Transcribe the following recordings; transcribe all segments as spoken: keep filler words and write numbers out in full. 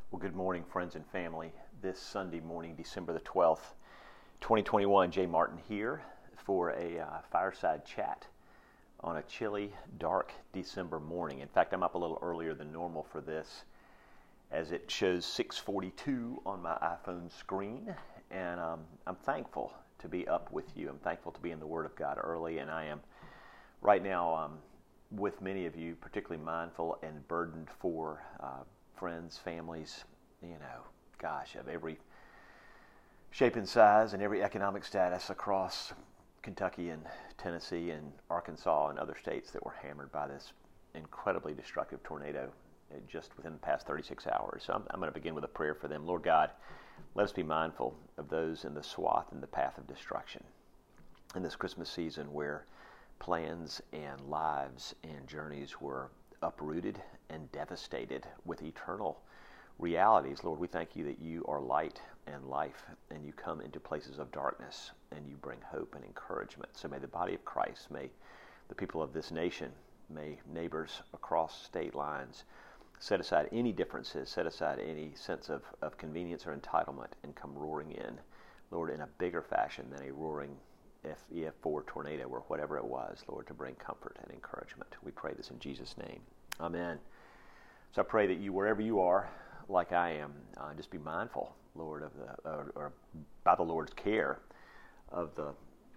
Well, good morning, friends and family. This Sunday morning, December the twelfth, twenty twenty-one, Jay Martin here for a uh, fireside chat on a chilly, dark December morning. In fact, I'm up a little earlier than normal for this, as it shows six forty-two on my iPhone screen, and um, I'm thankful to be up with you. I'm thankful to be in the Word of God early, and I am right now um, with many of you, particularly mindful and burdened for uh, friends, families, you know, gosh, of every shape and size and every economic status across Kentucky and Tennessee and Arkansas and other states that were hammered by this incredibly destructive tornado just within the past thirty-six hours. So I'm, I'm going to begin with a prayer for them. Lord God, let us be mindful of those in the swath and the path of destruction in this Christmas season where plans and lives and journeys were uprooted and devastated with eternal realities. Lord, we thank you that you are light and life, and you come into places of darkness, and you bring hope and encouragement. So may the body of Christ, may the people of this nation, may neighbors across state lines set aside any differences, set aside any sense of, of convenience or entitlement, and come roaring in, Lord, in a bigger fashion than a roaring E F four tornado or whatever it was, Lord, to bring comfort and encouragement. We pray this in Jesus' name. Amen. So I pray that you, wherever you are, like I am, uh, just be mindful, Lord, of the, or, or by the Lord's care, of the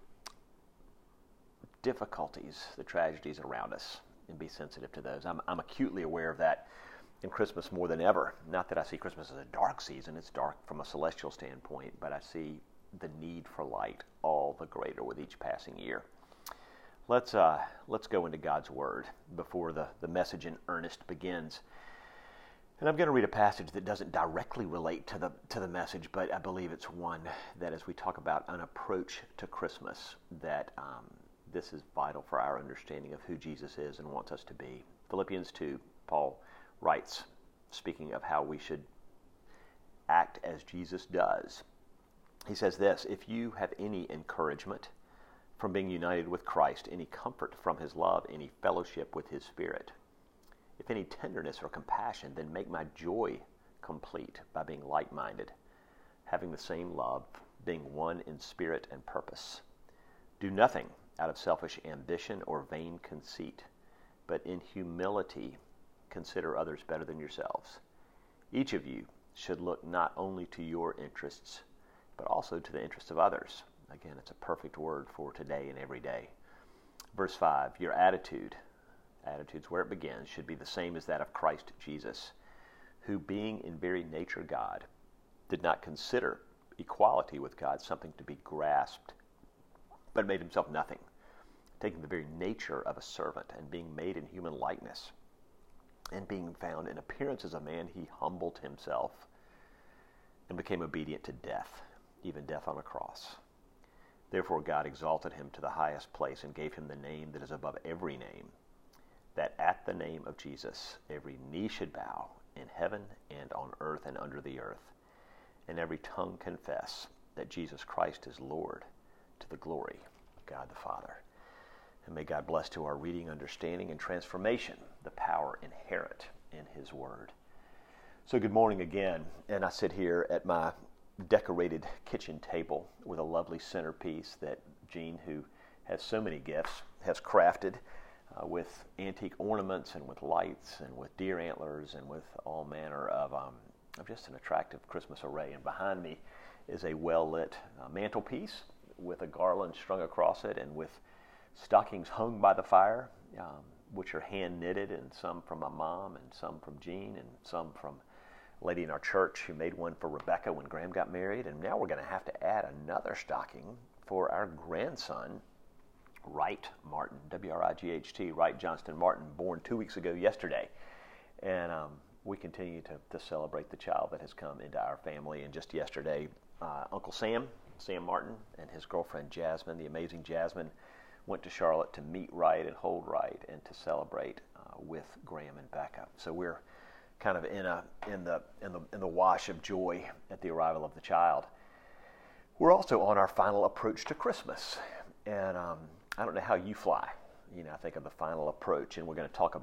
difficulties, the tragedies around us, and be sensitive to those. I'm, I'm acutely aware of that in Christmas more than ever. Not that I see Christmas as a dark season. It's dark from a celestial standpoint, but I see the need for light all the greater with each passing year. Let's uh, let's go into God's Word before the, the message in earnest begins. And I'm going to read a passage that doesn't directly relate to the to the message, but I believe it's one that, as we talk about an approach to Christmas, that um, this is vital for our understanding of who Jesus is and wants us to be. Philippians two, Paul writes, speaking of how we should act as Jesus does. He says this: if you have any encouragement from being united with Christ, any comfort from his love, any fellowship with his Spirit, if any tenderness or compassion, then make my joy complete by being like-minded, having the same love, being one in spirit and purpose. Do nothing out of selfish ambition or vain conceit, but in humility consider others better than yourselves. Each of you should look not only to your interests, but also to the interests of others. Again, it's a perfect word for today and every day. Verse five, your attitude, attitude's where it begins, should be the same as that of Christ Jesus, who being in very nature God, did not consider equality with God something to be grasped, but made himself nothing, taking the very nature of a servant and being made in human likeness, and being found in appearance as a man, he humbled himself and became obedient to death, even death on a cross. Therefore God exalted him to the highest place and gave him the name that is above every name, that at the name of Jesus every knee should bow in heaven and on earth and under the earth, and every tongue confess that Jesus Christ is Lord, to the glory of God the Father. And may God bless to our reading, understanding, and transformation the power inherent in his word. So good morning again, and I sit here at my decorated kitchen table with a lovely centerpiece that Jean, who has so many gifts, has crafted uh, with antique ornaments and with lights and with deer antlers and with all manner of, um, of just an attractive Christmas array. And behind me is a well-lit uh, mantelpiece with a garland strung across it and with stockings hung by the fire, um, which are hand-knitted, and some from my mom and some from Jean and some from a lady in our church who made one for Rebecca when Graham got married. And now we're going to have to add another stocking for our grandson, Wright Martin, W R I G H T, Wright Johnston Martin, born two weeks ago yesterday. And um, we continue to, to celebrate the child that has come into our family. And just yesterday, uh, Uncle Sam, Sam Martin, and his girlfriend Jasmine, the amazing Jasmine, went to Charlotte to meet Wright and hold Wright and to celebrate uh, with Graham and Becca. So we're kind of in a in the in the in the wash of joy at the arrival of the child. We're also on our final approach to Christmas, and um, I don't know how you fly. You know, I think of the final approach, and we're going to talk about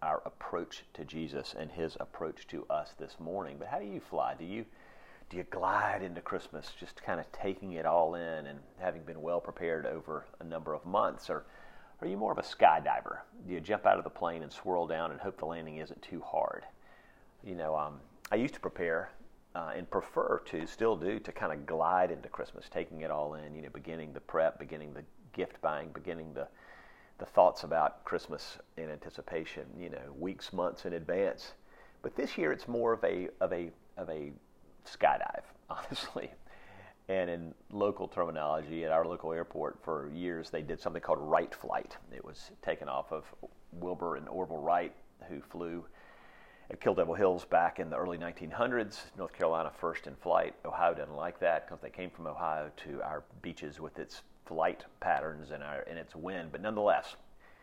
our approach to Jesus and his approach to us this morning. But how do you fly? Do you do you glide into Christmas just kind of taking it all in and having been well prepared over a number of months? Or are you more of a skydiver? Do you jump out of the plane and swirl down and hope the landing isn't too hard? You know, um, I used to prepare uh, and prefer to, still do, to kind of glide into Christmas, taking it all in, you know, beginning the prep, beginning the gift buying, beginning the the thoughts about Christmas in anticipation, you know, weeks, months in advance. But this year it's more of a of a of a skydive, honestly. And in local terminology, at our local airport for years, they did something called Wright Flight. It was taken off of Wilbur and Orville Wright, who flew at Kill Devil Hills back in the early nineteen hundreds. North Carolina first in flight. Ohio didn't like that because they came from Ohio to our beaches with its flight patterns and, our, and its wind. But nonetheless,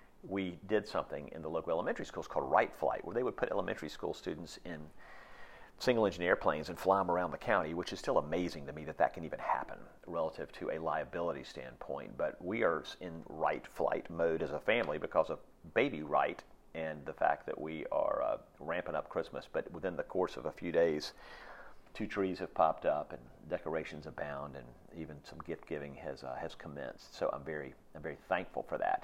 we did something in the local elementary schools called Wright Flight, where they would put elementary school students in single-engine airplanes and fly them around the county, which is still amazing to me that that can even happen relative to a liability standpoint. But we are in Wright Flight mode as a family because of baby Wright and the fact that we are uh, ramping up Christmas. But within the course of a few days, two trees have popped up and decorations abound, and even some gift giving has uh, has commenced. So I'm very I'm very thankful for that.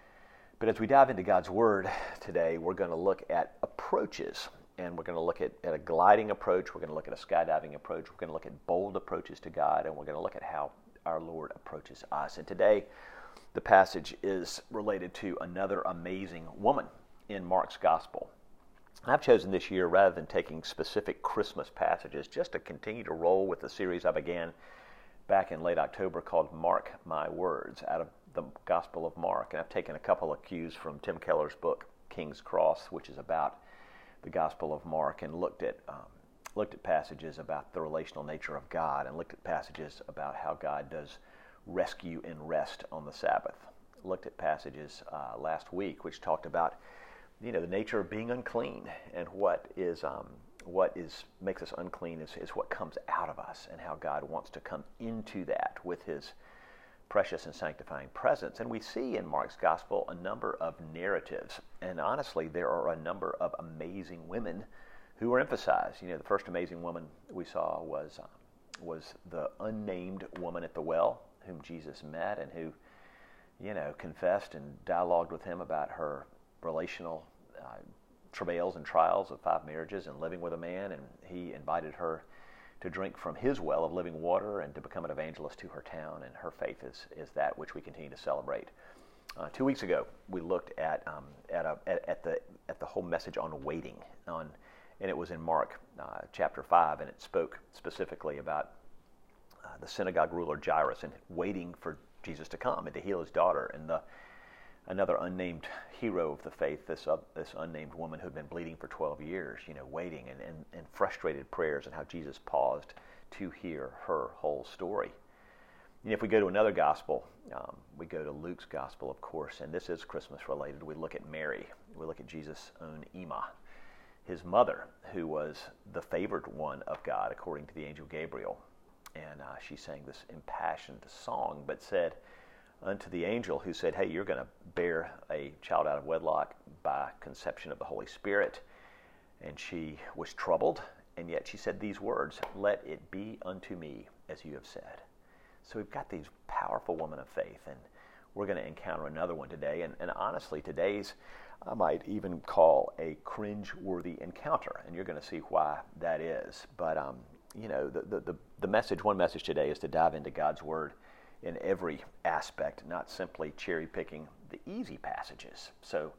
But as we dive into God's Word today, we're going to look at approaches, and we're going to look at, at a gliding approach. We're going to look at a skydiving approach. We're going to look at bold approaches to God, and we're going to look at how our Lord approaches us. And today, the passage is related to another amazing woman in Mark's Gospel. I've chosen this year, rather than taking specific Christmas passages, just to continue to roll with the series I began back in late October called Mark My Words, out of the Gospel of Mark. And I've taken a couple of cues from Tim Keller's book, King's Cross, which is about the Gospel of Mark, and looked at um, looked at passages about the relational nature of God, and looked at passages about how God does rescue and rest on the Sabbath. Looked at passages uh, last week which talked about, you know, the nature of being unclean, and what is um, what is makes us unclean is, is what comes out of us, and how God wants to come into that with his precious and sanctifying presence. And we see in Mark's Gospel a number of narratives, and honestly, there are a number of amazing women who are emphasized. You know, the first amazing woman we saw was uh, was the unnamed woman at the well, whom Jesus met, and who, you know, confessed and dialogued with him about her relational uh, travails and trials of five marriages and living with a man, and he invited her to drink from his well of living water and to become an evangelist to her town, and her faith is, is that which we continue to celebrate. Uh, two weeks ago, we looked at um, at, a, at at the at the whole message on waiting, on, and it was in Mark uh, chapter five, and it spoke specifically about uh, the synagogue ruler Jairus and waiting for Jesus to come and to heal his daughter, and the another unnamed hero of the faith, this uh, this unnamed woman who'd been bleeding for twelve years, you know, waiting and, and, and frustrated prayers, and how Jesus paused to hear her whole story. And if we go to another gospel, um, we go to Luke's gospel, of course, and this is Christmas related. We look at Mary. We look at Jesus' own Emma, his mother, who was the favored one of God, according to the angel Gabriel. And uh, she sang this impassioned song, but said unto the angel who said, hey, you're going to bear a child out of wedlock by conception of the Holy Spirit. And she was troubled, and yet she said these words, let it be unto me as you have said. So we've got these powerful women of faith, and we're going to encounter another one today. And, and honestly, today's, I might even call a cringe-worthy encounter, and you're going to see why that is. But, um, you know, the, the, the, the message, one message today is to dive into God's Word in every aspect, not simply cherry-picking the easy passages. So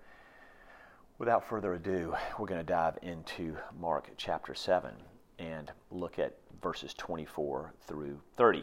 without further ado, we're going to dive into Mark chapter seven and look at verses twenty-four through thirty.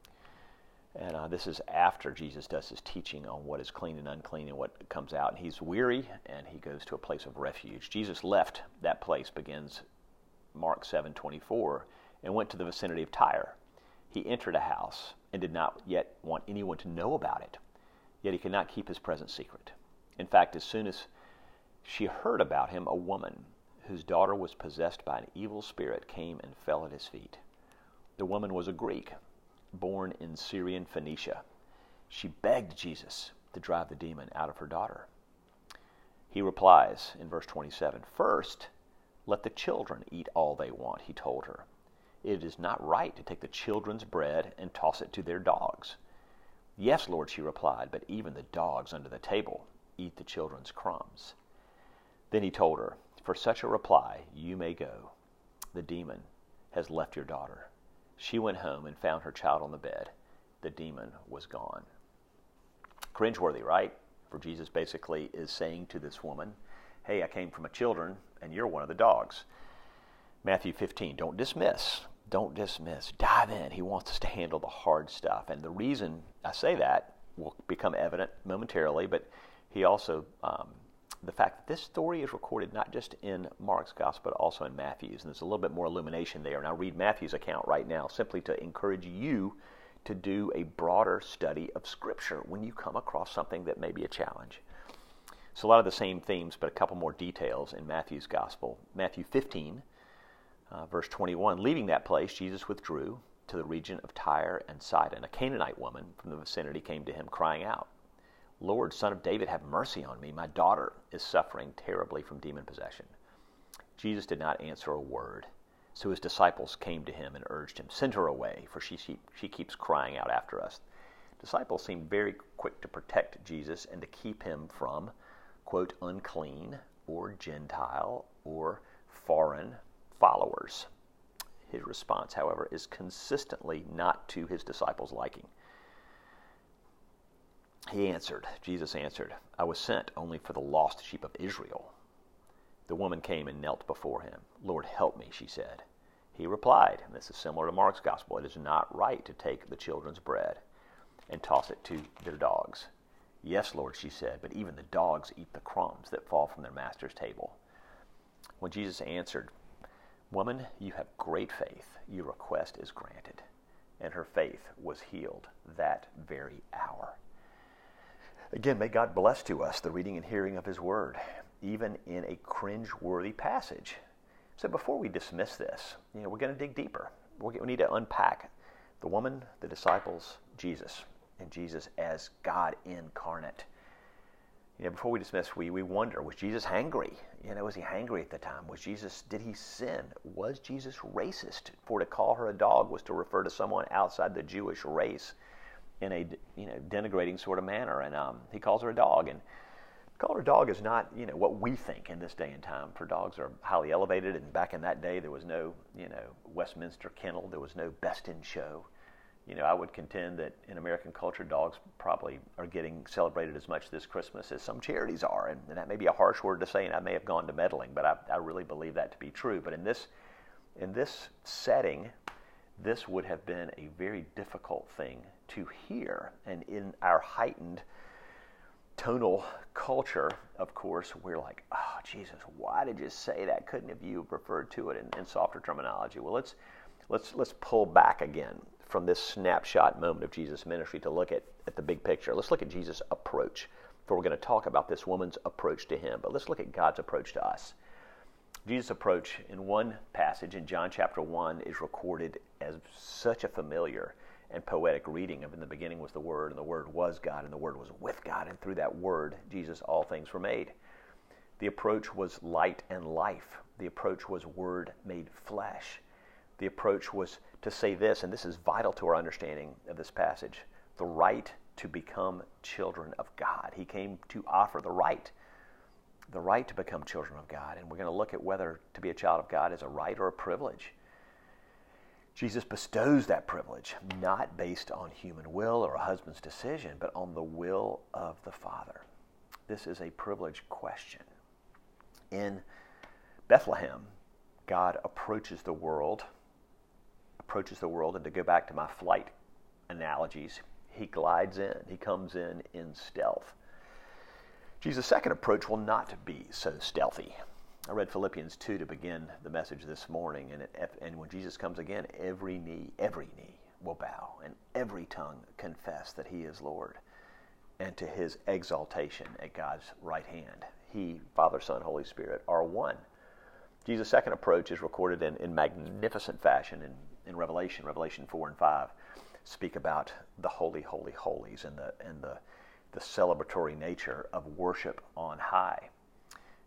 And uh, this is after Jesus does his teaching on what is clean and unclean and what comes out. And he's weary, and he goes to a place of refuge. Jesus left that place, begins Mark seven twenty-four, and went to the vicinity of Tyre. He entered a house and did not yet want anyone to know about it. Yet he could not keep his presence secret. In fact, as soon as she heard about him, a woman whose daughter was possessed by an evil spirit came and fell at his feet. The woman was a Greek, born in Syrian Phoenicia. She begged Jesus to drive the demon out of her daughter. He replies in verse twenty-seven, "First, let the children eat all they want," he told her. "It is not right to take the children's bread and toss it to their dogs." "Yes, Lord," she replied, "but even the dogs under the table eat the children's crumbs." Then he told her, "For such a reply you may go. The demon has left your daughter." She went home and found her child on the bed. The demon was gone. Cringeworthy, right? For Jesus basically is saying to this woman, hey, I came from a children, and you're one of the dogs. Matthew fifteen, don't dismiss. Don't dismiss. Dive in. He wants us to handle the hard stuff. And the reason I say that will become evident momentarily, but he also, um, the fact that this story is recorded not just in Mark's gospel, but also in Matthew's. And there's a little bit more illumination there. And I'll read Matthew's account right now simply to encourage you to do a broader study of Scripture when you come across something that may be a challenge. So a lot of the same themes, but a couple more details in Matthew's gospel. Matthew fifteen, uh, verse twenty-one, leaving that place, Jesus withdrew to the region of Tyre and Sidon. A Canaanite woman from the vicinity came to him crying out, "Lord, Son of David, have mercy on me. My daughter is suffering terribly from demon possession." Jesus did not answer a word. So his disciples came to him and urged him, "Send her away, for she, she, she keeps crying out after us." Disciples seemed very quick to protect Jesus and to keep him from, quote, unclean or Gentile or foreign followers. His response, however, is consistently not to his disciples' liking. He answered, Jesus answered, "I was sent only for the lost sheep of Israel." The woman came and knelt before him. "Lord, help me," she said. He replied, and this is similar to Mark's gospel, "It is not right to take the children's bread and toss it to their dogs." "Yes, Lord," she said, "but even the dogs eat the crumbs that fall from their master's table." When Jesus answered, "Woman, you have great faith. Your request is granted." And her faith was healed that very hour. Again, may God bless to us the reading and hearing of his word, even in a cringe-worthy passage. So before we dismiss this, you know, we're going to dig deeper. We need to unpack the woman, the disciples, Jesus, and Jesus as God incarnate. You know, before we dismiss, we, we wonder, was Jesus hangry? You know, was he hangry at the time? Was Jesus, did he sin? Was Jesus racist? For to call her a dog was to refer to someone outside the Jewish race in a, you know, denigrating sort of manner. And um, he calls her a dog. And call her a dog is not, you know, what we think in this day and time. For dogs are highly elevated, and back in that day there was no, you know, Westminster Kennel, there was no Best in Show. You know, I would contend that in American culture, dogs probably are getting celebrated as much this Christmas as some charities are, and, and that may be a harsh word to say, and I may have gone to meddling, but I, I really believe that to be true. But in this, in this setting, this would have been a very difficult thing to hear, and in our heightened tonal culture, of course, we're like, oh, Jesus, why did you say that? Couldn't have you referred to it in, in softer terminology? Well, let's let's let's pull back again from this snapshot moment of Jesus' ministry to look at, at the big picture. Let's look at Jesus' approach. For we're going to talk about this woman's approach to him, but let's look at God's approach to us. Jesus' approach in one passage in John chapter one is recorded as such a familiar and poetic reading of "in the beginning was the Word, and the Word was God, and the Word was with God, and through that Word, Jesus, all things were made." The approach was light and life. The approach was Word made flesh. The approach was to say this, and this is vital to our understanding of this passage, the right to become children of God. He came to offer the right, the right to become children of God, and we're going to look at whether to be a child of God is a right or a privilege. Jesus bestows that privilege, not based on human will or a husband's decision, but on the will of the Father. This is a privilege question. In Bethlehem, God approaches the world, approaches the world, and to go back to my flight analogies, he glides in, he comes in in stealth. Jesus' second approach will not be so stealthy. I read Philippians two to begin the message this morning, and, it, and when Jesus comes again, every knee, every knee will bow, and every tongue confess that he is Lord, and to his exaltation at God's right hand. He, Father, Son, Holy Spirit, are one. Jesus' second approach is recorded in, in magnificent fashion in, in Revelation. Revelation four and five speak about the holy, holy, holies and the and the, the celebratory nature of worship on high.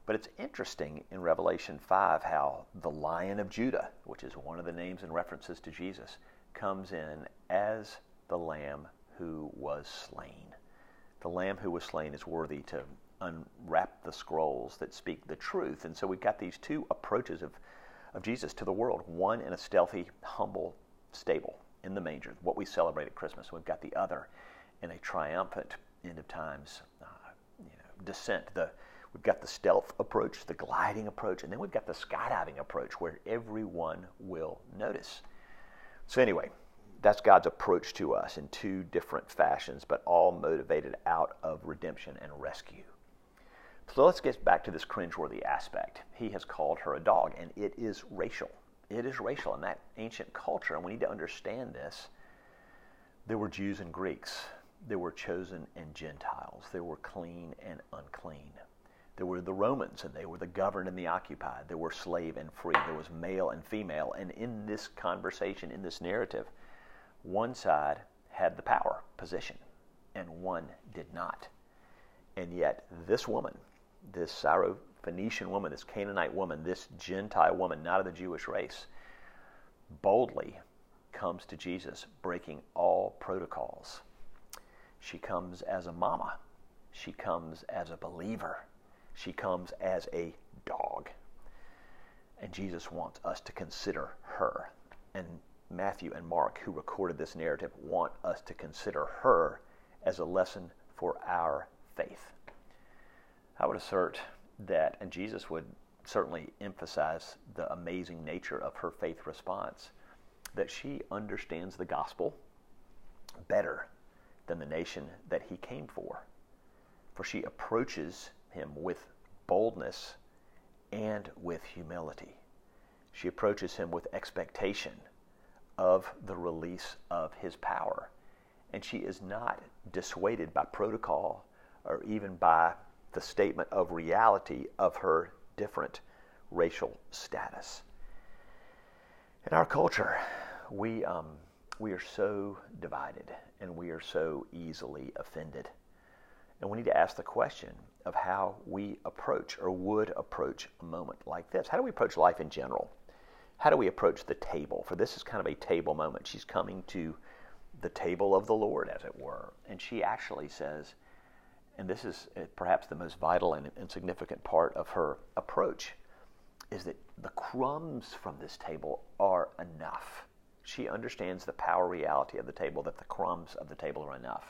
But it's interesting in Revelation five how the Lion of Judah, which is one of the names and references to Jesus, comes in as the Lamb who was slain. The Lamb who was slain is worthy to unwrap the scrolls that speak the truth. And so we've got these two approaches of, of Jesus to the world, one in a stealthy, humble stable in the manger, what we celebrate at Christmas. We've got the other in a triumphant, end of times uh, you know, descent. The We've got the stealth approach, the gliding approach, and then we've got the skydiving approach where everyone will notice. So anyway, that's God's approach to us in two different fashions, but all motivated out of redemption and rescue. So let's get back to this cringeworthy aspect. He has called her a dog, and it is racial. It is racial in that ancient culture, and we need to understand this. There were Jews and Greeks. There were chosen and Gentiles. There were clean and unclean. There were the Romans, and they were the governed and the occupied. There were slave and free. There was male and female. And in this conversation, in this narrative, one side had the power position, and one did not. And yet, this woman, this Syrophoenician woman, this Canaanite woman, this Gentile woman, not of the Jewish race, boldly comes to Jesus, breaking all protocols. She comes as a mama. She comes as a believer. She comes as a dog. And Jesus wants us to consider her. And Matthew and Mark, who recorded this narrative, want us to consider her as a lesson for our faith. I would assert that, and Jesus would certainly emphasize the amazing nature of her faith response, that she understands the gospel better than the nation that he came for. For she approaches him with boldness and with humility. She approaches him with expectation of the release of his power. And she is not dissuaded by protocol or even by the statement of reality of her different racial status. In our culture, we um, we are so divided and we are so easily offended. And we need to ask the question of how we approach or would approach a moment like this. How do we approach life in general? How do we approach the table? For this is kind of a table moment. She's coming to the table of the Lord, as it were. And she actually says, and this is perhaps the most vital and, and significant part of her approach, is that the crumbs from this table are enough. She understands the power reality of the table, that the crumbs of the table are enough.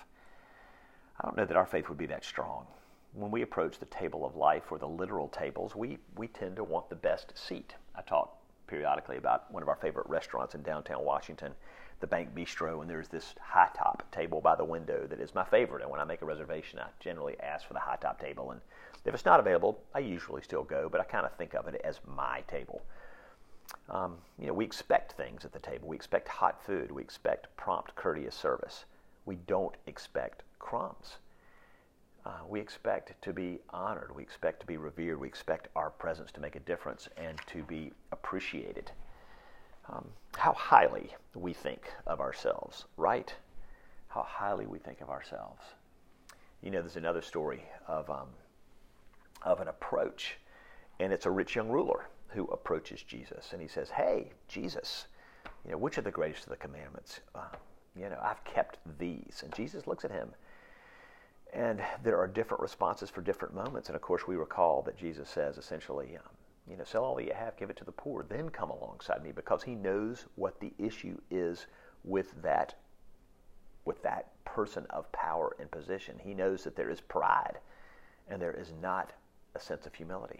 I don't know that our faith would be that strong. When we approach the table of life or the literal tables, we, we tend to want the best seat. I talk periodically about one of our favorite restaurants in downtown Washington, the Bank Bistro, and there's this high-top table by the window that is my favorite. And when I make a reservation, I generally ask for the high-top table. And if it's not available, I usually still go, but I kind of think of it as my table. Um, you know, we expect things at the table. We expect hot food. We expect prompt, courteous service. We don't expect crumbs. Uh, we expect to be honored. We expect to be revered. We expect our presence to make a difference and to be appreciated. Um, how highly we think of ourselves, right? How highly we think of ourselves. You know, there's another story of um, of an approach, and it's a rich young ruler who approaches Jesus, and he says, "Hey, Jesus, you know, which are the greatest of the commandments? Uh, you know, I've kept these." And Jesus looks at him, and there are different responses for different moments. And of course, we recall that Jesus says essentially, um, you know, sell all that you have, give it to the poor, then come alongside me, because he knows what the issue is with that, with that person of power and position. He knows that there is pride, and there is not a sense of humility.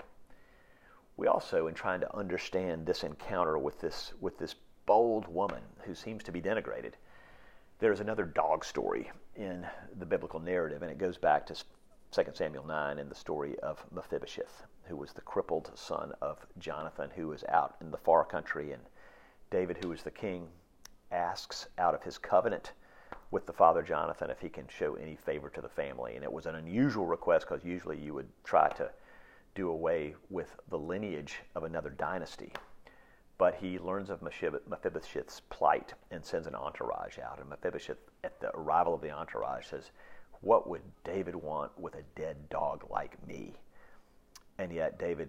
We also, in trying to understand this encounter with this with this bold woman who seems to be denigrated, there's another dog story in the biblical narrative, and it goes back to Second Samuel nine in the story of Mephibosheth, who was the crippled son of Jonathan, who was out in the far country, and David, who was the king, asks out of his covenant with the father Jonathan if he can show any favor to the family. And it was an unusual request, because usually you would try to do away with the lineage of another dynasty. But he learns of Mephibosheth's plight and sends an entourage out. And Mephibosheth, at the arrival of the entourage, says, "What would David want with a dead dog like me?" And yet David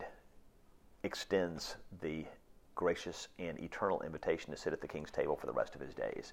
extends the gracious and eternal invitation to sit at the king's table for the rest of his days.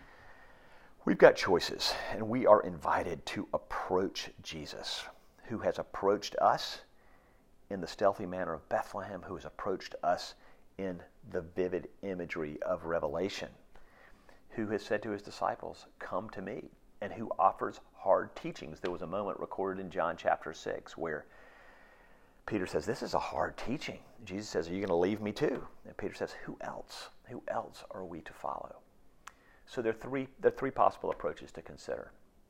We've got choices, and we are invited to approach Jesus, who has approached us in the stealthy manner of Bethlehem, who has approached us in the vivid imagery of Revelation, who has said to his disciples, "Come to me," and who offers hard teachings. There was a moment recorded in John chapter six where Peter says, "This is a hard teaching." Jesus says, "Are you going to leave me too?" And Peter says, "Who else? Who else are we to follow?" So there are three, there are three possible approaches to consider.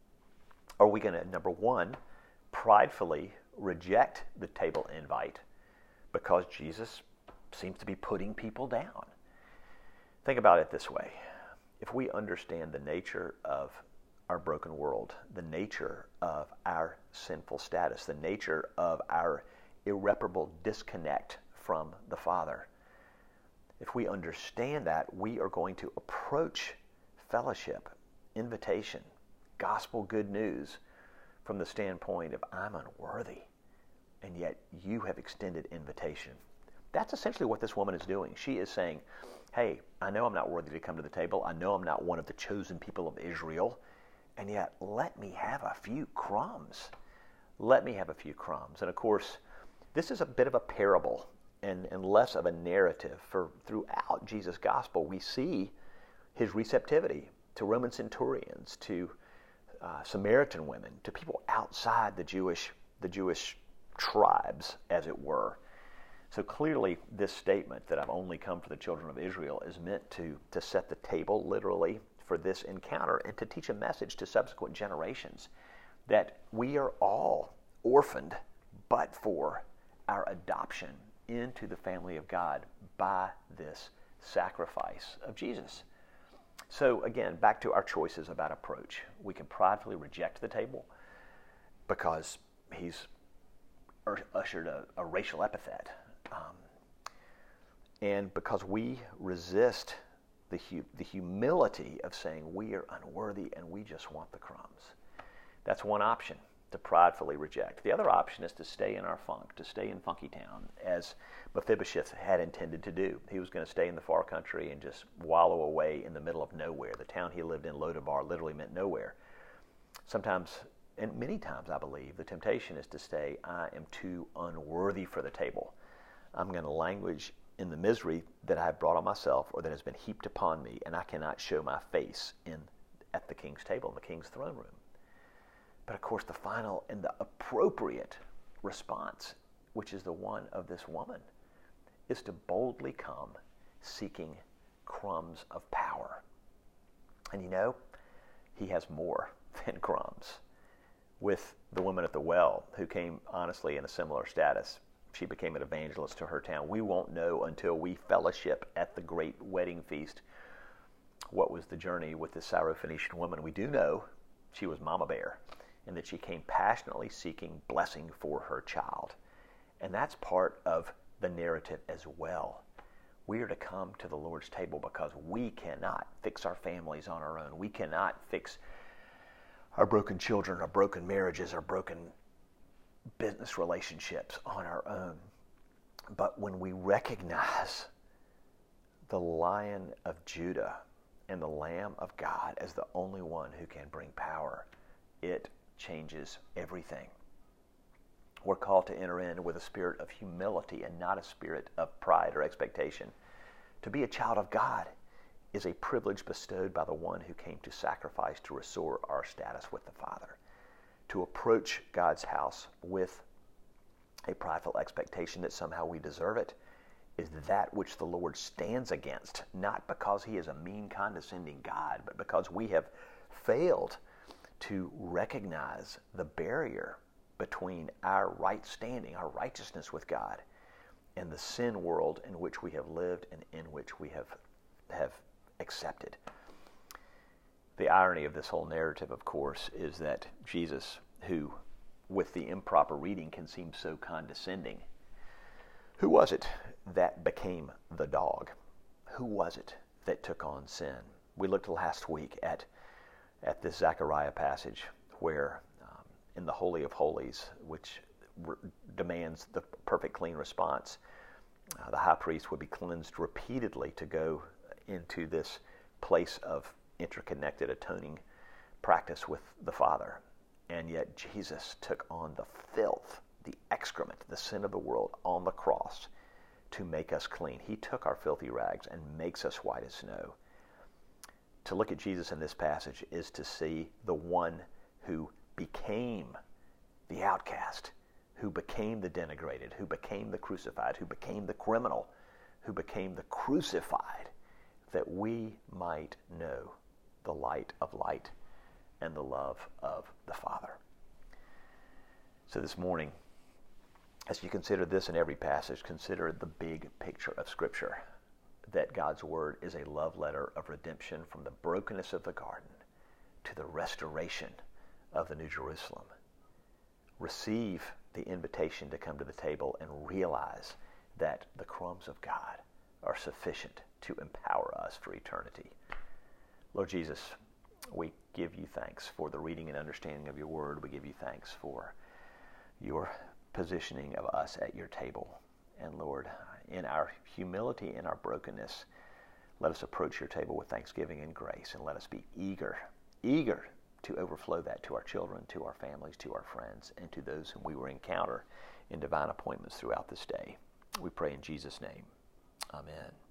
Are we going to, number one, pridefully reject the table invite because Jesus seems to be putting people down? Think about it this way. If we understand the nature of our broken world, the nature of our sinful status, the nature of our irreparable disconnect from the Father, if we understand that, we are going to approach fellowship, invitation, gospel good news from the standpoint of, I'm unworthy, and yet you have extended invitation. That's essentially what this woman is doing. She is saying, hey, I know I'm not worthy to come to the table. I know I'm not one of the chosen people of Israel, and yet let me have a few crumbs. Let me have a few crumbs. And of course, this is a bit of a parable and, and less of a narrative. For throughout Jesus' gospel, we see his receptivity to Roman centurions, to uh, Samaritan women, to people outside the Jewish, the Jewish tribes, as it were. So clearly, this statement that I've only come for the children of Israel is meant to, to set the table, literally, for this encounter and to teach a message to subsequent generations that we are all orphaned but for our adoption into the family of God by this sacrifice of Jesus. So again, back to our choices about approach. We can pridefully reject the table because he's ushered a, a racial epithet. Um, and because we resist the, hu- the humility of saying we are unworthy and we just want the crumbs. That's one option, to pridefully reject. The other option is to stay in our funk, to stay in Funky Town, as Mephibosheth had intended to do. He was going to stay in the far country and just wallow away in the middle of nowhere. The town he lived in, Lodabar, literally meant nowhere. Sometimes, and many times I believe, the temptation is to say, I am too unworthy for the table. I'm going to languish in the misery that I have brought on myself or that has been heaped upon me, and I cannot show my face in at the king's table, in the king's throne room. But of course, the final and the appropriate response, which is the one of this woman, is to boldly come seeking crumbs of power. And you know, he has more than crumbs. With the woman at the well, who came honestly in a similar status, she became an evangelist to her town. We won't know until we fellowship at the great wedding feast what was the journey with this Syrophoenician woman. We do know she was Mama Bear, and that she came passionately seeking blessing for her child. And that's part of the narrative as well. We are to come to the Lord's table because we cannot fix our families on our own. We cannot fix our broken children, our broken marriages, our broken business relationships on our own. But when we recognize the Lion of Judah and the Lamb of God as the only one who can bring power, it changes everything. We're called to enter in with a spirit of humility and not a spirit of pride or expectation. To be a child of God is a privilege bestowed by the one who came to sacrifice to restore our status with the Father. To approach God's house with a prideful expectation that somehow we deserve it is that which the Lord stands against, not because he is a mean, condescending God, but because we have failed to recognize the barrier between our right standing, our righteousness with God, and the sin world in which we have lived and in which we have, have accepted. The irony of this whole narrative, of course, is that Jesus, who with the improper reading can seem so condescending, who was it that became the dog? Who was it that took on sin? We looked last week at at this Zechariah passage where um, in the Holy of Holies, which re- demands the perfect clean response. Uh, the high priest would be cleansed repeatedly to go into this place of interconnected atoning practice with the Father. And yet Jesus took on the filth, the excrement, the sin of the world on the cross to make us clean. He took our filthy rags and makes us white as snow. To look at Jesus in this passage is to see the one who became the outcast, who became the denigrated, who became the crucified, who became the criminal, who became the crucified, that we might know the light of light and the love of the Father. So this morning, as you consider this in every passage, consider the big picture of Scripture, that God's Word is a love letter of redemption from the brokenness of the garden to the restoration of the New Jerusalem. Receive the invitation to come to the table and realize that the crumbs of God are sufficient to empower us for eternity. Lord Jesus, we give you thanks for the reading and understanding of your word. We give you thanks for your positioning of us at your table. And Lord, in our humility, in our brokenness, let us approach your table with thanksgiving and grace, and let us be eager, eager to overflow that to our children, to our families, to our friends, and to those whom we will encounter in divine appointments throughout this day. We pray in Jesus' name. Amen.